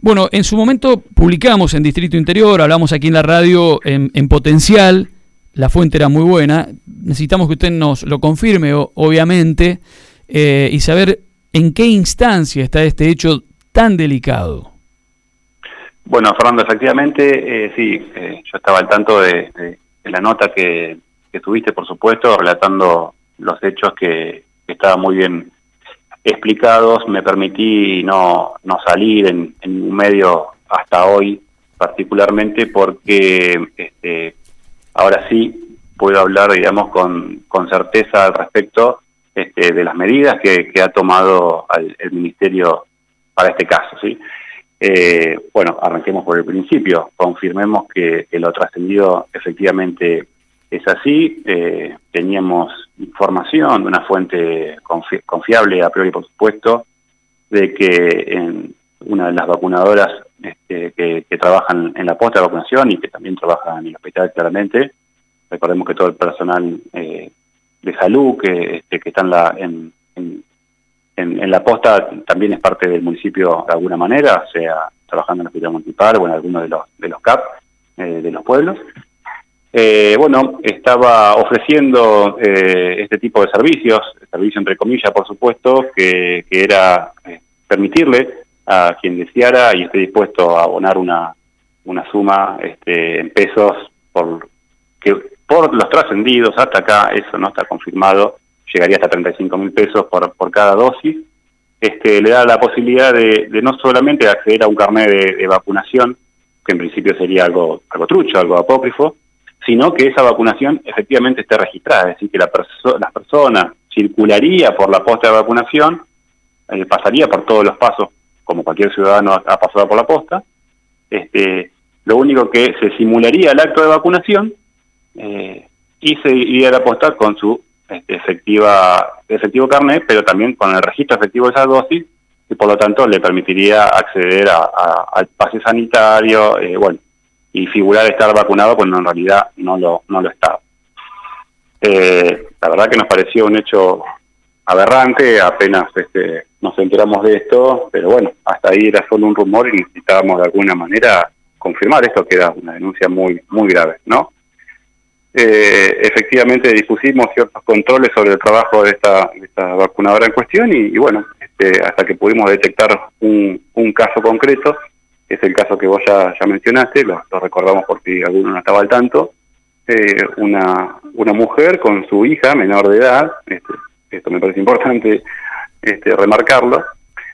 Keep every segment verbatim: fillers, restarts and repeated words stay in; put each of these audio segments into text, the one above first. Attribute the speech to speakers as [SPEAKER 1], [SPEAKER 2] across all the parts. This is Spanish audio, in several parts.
[SPEAKER 1] Bueno, en su momento publicamos en Distrito Interior, hablamos aquí en la radio en, en Potencial, la fuente era muy buena, necesitamos que usted nos lo confirme, o, obviamente, eh, y saber en qué instancia está este hecho tan delicado.
[SPEAKER 2] Bueno, Fernando, efectivamente, eh, sí, eh, yo estaba al tanto de, de, de la nota que, que tuviste, por supuesto, relatando los hechos que, que estaban muy bien explicados. Me permití no, no salir en, en un medio hasta hoy, particularmente porque este, ahora sí puedo hablar, digamos, con, con certeza al respecto este, de las medidas que, que ha tomado el, el Ministerio para este caso, ¿sí? Eh, bueno, arranquemos por el principio, confirmemos que, que lo trascendido efectivamente es así. Eh, teníamos información de una fuente confi confiable, a priori por supuesto, de que en una de las vacunadoras este, que, que trabajan en la posta de vacunación y que también trabajan en el hospital claramente, recordemos que todo el personal eh, de salud que, este, que está en la, en, en, en, en la posta también es parte del municipio de alguna manera, sea trabajando en el hospital municipal o en alguno de los, de los C A P eh, de los pueblos. Eh, bueno, estaba ofreciendo eh, este tipo de servicios, servicio entre comillas, por supuesto, que, que era eh, permitirle a quien deseara y esté dispuesto a abonar una, una suma este, en pesos por, que, por los trascendidos, hasta acá eso no está confirmado, llegaría hasta treinta y cinco mil pesos por, por cada dosis. Este, le da la posibilidad de, de no solamente acceder a un carnet de, de vacunación, que en principio sería algo, algo trucho, algo apócrifo, sino que esa vacunación efectivamente esté registrada, es decir, que la, perso la persona circularía por la posta de vacunación, eh, pasaría por todos los pasos, como cualquier ciudadano ha pasado por la posta. Este, lo único que se simularía el acto de vacunación eh, y se iría a la posta con su este, efectiva efectivo carnet, pero también con el registro efectivo de esa dosis, y por lo tanto le permitiría acceder a, a, al pase sanitario, eh, bueno, y figurar estar vacunado cuando en realidad no lo no lo estaba. Eh, la verdad que nos pareció un hecho aberrante, apenas este, nos enteramos de esto, pero bueno, hasta ahí era solo un rumor y necesitábamos de alguna manera confirmar esto, que era una denuncia muy muy grave, ¿no? Eh, efectivamente dispusimos ciertos controles sobre el trabajo de esta, de esta vacunadora en cuestión y, y bueno, este, hasta que pudimos detectar un, un caso concreto. Es el caso que vos ya, ya mencionaste, lo, lo recordamos por si alguno no estaba al tanto, eh, una, una mujer con su hija menor de edad, este, esto me parece importante este, remarcarlo,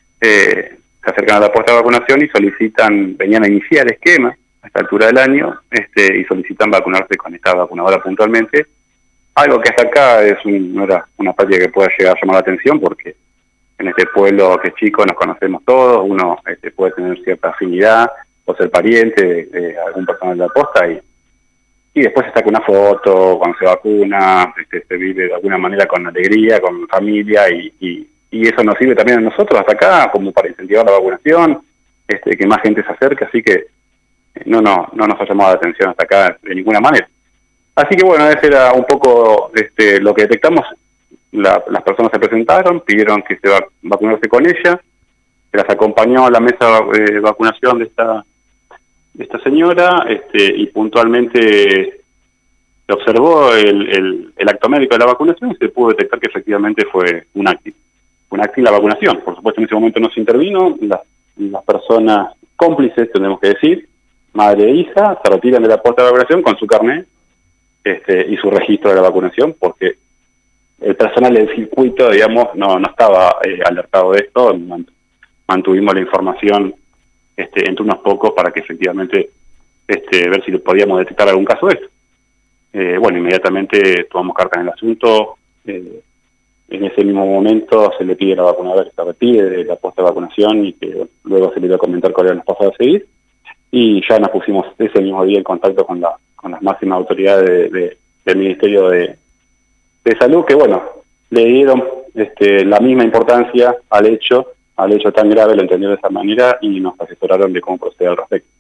[SPEAKER 2] eh, se acercan a la puesta de vacunación y solicitan, venían a iniciar el esquema a esta altura del año, este, y solicitan vacunarse con esta vacunadora puntualmente, algo que hasta acá es un, no era una práctica que pueda llegar a llamar la atención porque en este pueblo que es chico nos conocemos todos, uno este, puede tener cierta afinidad o ser pariente de, de algún personal de la posta y, y después se saca una foto cuando se vacuna, este, se vive de alguna manera con alegría, con familia y, y, y eso nos sirve también a nosotros hasta acá como para incentivar la vacunación, este, que más gente se acerque, así que no, no, no nos ha llamado la atención hasta acá de ninguna manera. Así que bueno, ese era un poco este, lo que detectamos. La, las personas se presentaron, pidieron que se va, vacunarse con ella, se las acompañó a la mesa de eh, vacunación de esta de esta señora, este, y puntualmente se observó el, el, el acto médico de la vacunación y se pudo detectar que efectivamente fue un acti, un acti en la vacunación. Por supuesto en ese momento no se intervino, las, las personas cómplices, tenemos que decir, madre e hija, se retiran de la puesta de vacunación con su carnet este, y su registro de la vacunación, porque el personal del circuito, digamos, no, no estaba eh, alertado de esto, mantuvimos la información este, entre unos pocos para que efectivamente este, ver si podíamos detectar algún caso de esto. Eh, bueno, inmediatamente tomamos carta en el asunto, eh, en ese mismo momento se le pide a la vacunadora que se retire de la posta de vacunación y que bueno, luego se le dio a comentar cuál era los pasos a seguir, y ya nos pusimos ese mismo día en contacto con, la, con las máximas autoridades de, de, del Ministerio de de Salud, que bueno, le dieron este, la misma importancia al hecho, al hecho tan grave, lo entendió de esa manera y nos asesoraron de cómo proceder al respecto.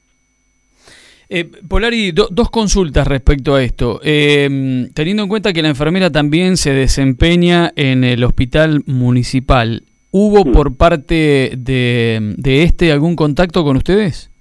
[SPEAKER 1] Eh, Polari, do, dos consultas respecto a esto. Eh, teniendo en cuenta que la enfermera también se desempeña en el hospital municipal, ¿Hubo sí. por parte de, de este algún contacto con ustedes?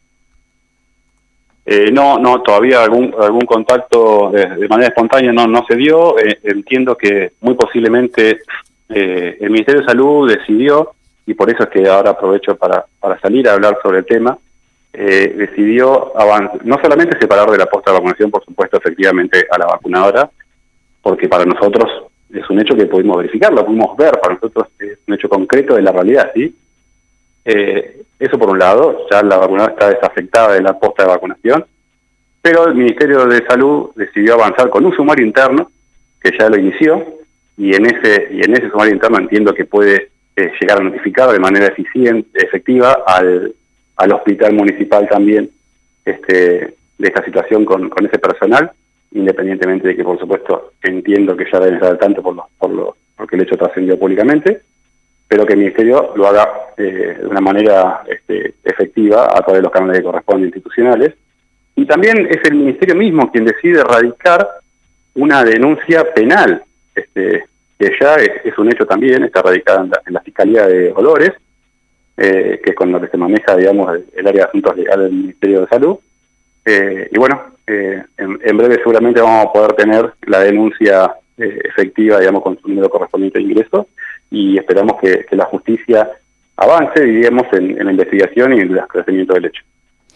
[SPEAKER 2] Eh, no, no, todavía algún algún contacto de, de manera espontánea no, no se dio. Eh, entiendo que muy posiblemente eh, el Ministerio de Salud decidió, y por eso es que ahora aprovecho para, para salir a hablar sobre el tema, eh, decidió avanzar, no solamente separar de la posta de vacunación, por supuesto, efectivamente a la vacunadora, porque para nosotros es un hecho que pudimos verificar, lo pudimos ver, para nosotros es un hecho concreto de la realidad, ¿sí? Eh, eso por un lado, ya la vacunadora está desafectada de la posta de vacunación, pero el Ministerio de Salud decidió avanzar con un sumario interno, que ya lo inició, y en ese y en ese sumario interno entiendo que puede eh, llegar a notificar de manera eficiente, efectiva, al, al hospital municipal también este, de esta situación con, con ese personal, independientemente de que, por supuesto, entiendo que ya deben estar al tanto por lo, por lo, porque el hecho trascendió públicamente, pero que el Ministerio lo haga eh, de una manera este, efectiva a través de los canales que corresponden institucionales. Y también es el Ministerio mismo quien decide radicar una denuncia penal, este, que ya es, es un hecho también, está radicada en la, en la Fiscalía de Dolores, eh, que es con lo que se maneja, digamos, el, el área de asuntos legales del Ministerio de Salud. Eh, y bueno, eh, en, en breve seguramente vamos a poder tener la denuncia eh, efectiva, digamos, con su número correspondiente de ingreso, y esperamos que, que la justicia avance, diríamos, en, en la investigación y en el esclarecimiento del hecho.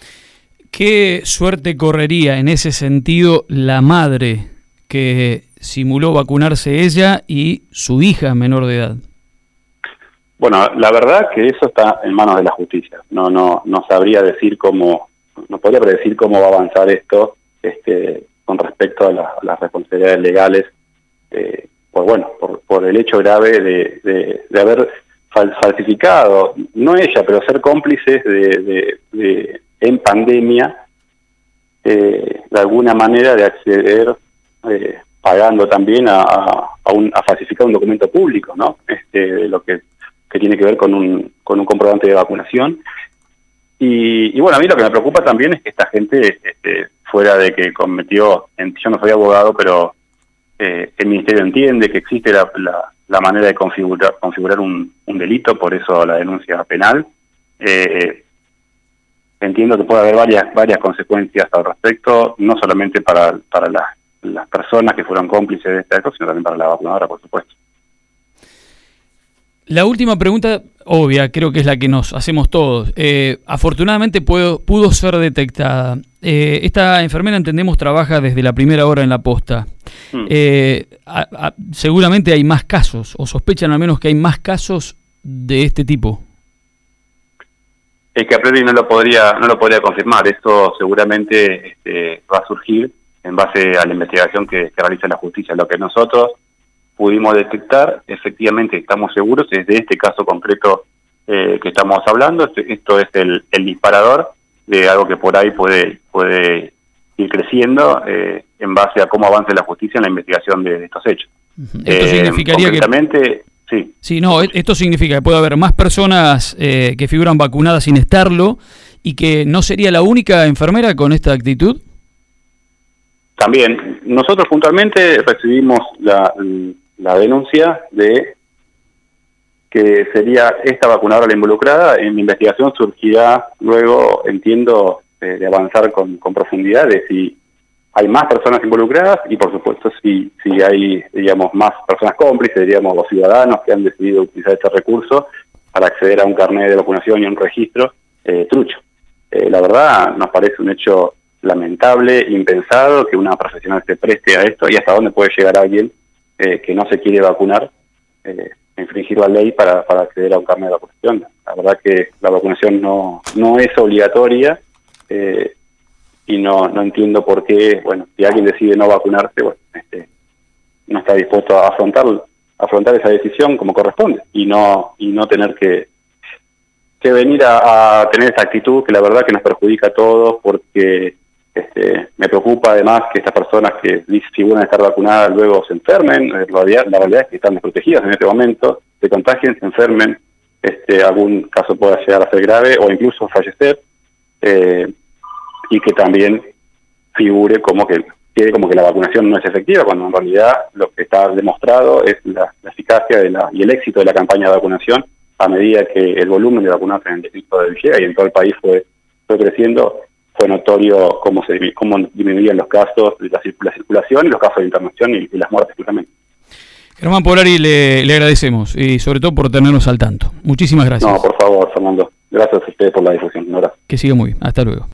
[SPEAKER 1] ¿Qué suerte correría en ese sentido la madre que simuló vacunarse ella y su hija menor de edad?
[SPEAKER 2] Bueno, la verdad que eso está en manos de la justicia. No, no, no sabría decir cómo, no podría predecir cómo va a avanzar esto, este, con respecto a, la, a las responsabilidades legales. Eh, por bueno, por, por el hecho grave de, de, de haber falsificado, no ella, pero ser cómplices de, de, de en pandemia, eh, de alguna manera de acceder, eh, pagando también a, a, un, a falsificar un documento público, ¿no? Este, lo que, que tiene que ver con un, con un comprobante de vacunación. Y, y bueno, a mí lo que me preocupa también es que esta gente, este, fuera de que cometió, yo no soy abogado, pero Eh, el Ministerio entiende que existe la, la, la manera de configurar, configurar un, un delito, por eso la denuncia penal. Eh, entiendo que puede haber varias varias consecuencias al respecto, no solamente para, para las, las personas que fueron cómplices de esta cosa, sino también para la vacunadora, por supuesto.
[SPEAKER 1] La última pregunta, obvia, creo que es la que nos hacemos todos. Eh, afortunadamente puedo, pudo ser detectada. Eh, esta enfermera, entendemos, trabaja desde la primera hora en la posta. Hmm. Eh, a, a, seguramente hay más casos, o sospechan al menos que hay más casos de este tipo.
[SPEAKER 2] Es que a priori no lo podría, no lo podría confirmar. Esto seguramente este, va a surgir en base a la investigación que, que realiza la justicia. Lo que nosotros pudimos detectar, efectivamente estamos seguros, es de este caso concreto eh, que estamos hablando. Esto, esto es el, el disparador de algo que por ahí puede puede ir creciendo eh, en base a cómo avance la justicia en la investigación de, de estos hechos.
[SPEAKER 1] Uh-huh. Esto eh, significaría que...
[SPEAKER 2] Sí.
[SPEAKER 1] sí, no, esto significa que puede haber más personas eh, que figuran vacunadas sin estarlo y que no sería la única enfermera con esta actitud.
[SPEAKER 2] También, nosotros puntualmente recibimos la, la denuncia de que sería esta vacunadora la involucrada. En mi investigación surgirá luego, entiendo, eh, de avanzar con, con profundidad de si hay más personas involucradas y, por supuesto, si, si hay, digamos, más personas cómplices, diríamos, los ciudadanos que han decidido utilizar este recurso para acceder a un carnet de vacunación y a un registro eh, trucho. Eh, la verdad, nos parece un hecho lamentable, impensado, que una profesional se preste a esto y hasta dónde puede llegar alguien eh, que no se quiere vacunar, eh, infringir la ley para, para acceder a un carnet de vacunación. La verdad que la vacunación no, no es obligatoria eh, y no, no entiendo por qué, bueno, si alguien decide no vacunarse, bueno, este, no está dispuesto a afrontar, a afrontar esa decisión como corresponde y no y no tener que que venir a, a tener esta actitud que la verdad que nos perjudica a todos, porque este, me preocupa además que estas personas que figuran estar vacunadas luego se enfermen. La realidad, la realidad es que están desprotegidas en este momento, se contagien, se enfermen, este, algún caso pueda llegar a ser grave o incluso fallecer, eh, y que también figure como que quede como que la vacunación no es efectiva, cuando en realidad lo que está demostrado es la, la eficacia de la, y el éxito de la campaña de vacunación a medida que el volumen de vacunados en el distrito de Villegas y en todo el país fue, fue creciendo, fue notorio cómo se cómo disminuían los casos, la, la circulación y los casos de internación y, y las muertes justamente.
[SPEAKER 1] Germán Polari, le, le agradecemos y sobre todo por tenernos al tanto. Muchísimas gracias.
[SPEAKER 2] No, por favor, Fernando. Gracias a ustedes por la difusión. Un abrazo.
[SPEAKER 1] Que siga muy bien. Hasta luego.